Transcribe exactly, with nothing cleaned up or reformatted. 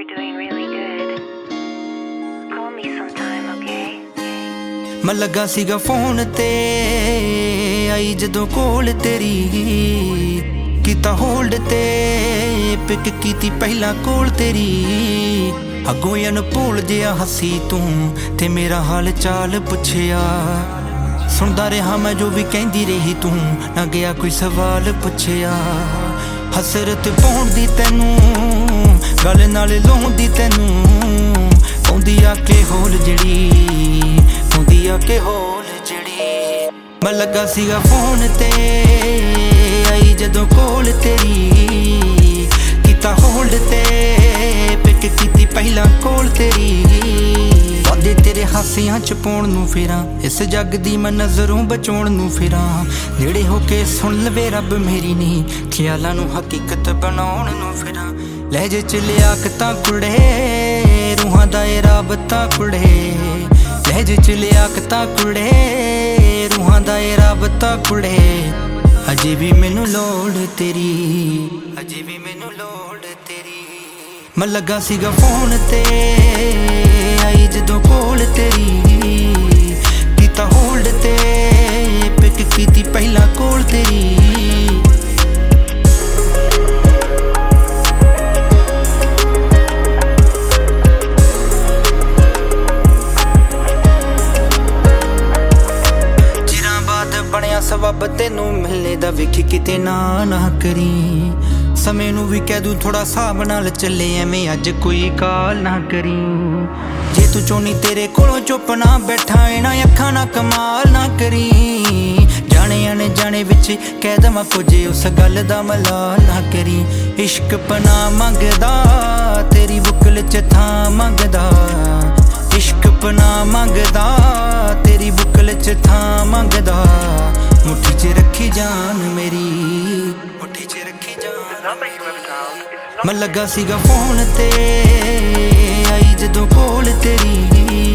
doing really good. Call me sometime, okay? मैं लगा सीगा फोन ते आई जदों कोल तेरी कीता होल्ड ते पिक कीती पहला कोल तेरी अगों अनभुल जिहा हसी तू ते मेरा हाल चाल पुछया सुनदा रहा मैं जो भी कहंदी रही तू ना गया कोई सवाल पुछया हसरत पाउण दी तैनू गल नाल लाउण दी तैनू पाउंदी आके होल जिहड़ी पाउंदी आके होल जिहड़ी मैं लगा सीगा फोन ते आई जदों कोल तेरी कीता होल्ड ते पिक कीती पहला कोल तेरी वादे तेरे हासियां च पाउण नूं फिरां इस जग दी मैं नज़रों बचाउण नूं फिरां नेड़े होके सुन लवे रब मेरी नी ख्यालां नूं हकीकत बनाउण नूं फिरां लहजे च लियाकतां कुड़े रूहां दा ए राबता कुड़े लहजे च लियाकतां कुड़े रूहां दा ए राबता कुड़े अजे भी मैनू लोड़ तेरी अजे भी मैनू लोड़ तेरी मैं लगा सीगा फोन ते आई जदों कोल तेरी कीता होल्ड ते पिक कीती पहला कोल तेरी चिरां बाद बनया सबब तेनू मिलने दा वेखी किते ना ना करी समय नू भी कह दूं थोड़ा साहब नाल चले एवें अज कोई काल ना करी जे तू चोनी तेरे कोलों चुप ना बैठा इना अखां ना कमाल ना करी जाने आने जाने विच कह दवां कुछ उस गल दा मलाल ना करी इश्क पना मंगदा तेरी बुकल च थां मंगदा इश्क पना मंगदा तेरी बुकल च थां मंगदा मुट्ठी च रखी जान मेरी मुट्ठी च रखी जान मैं लगा सीगा फोन ते आई जदों कोल तेरी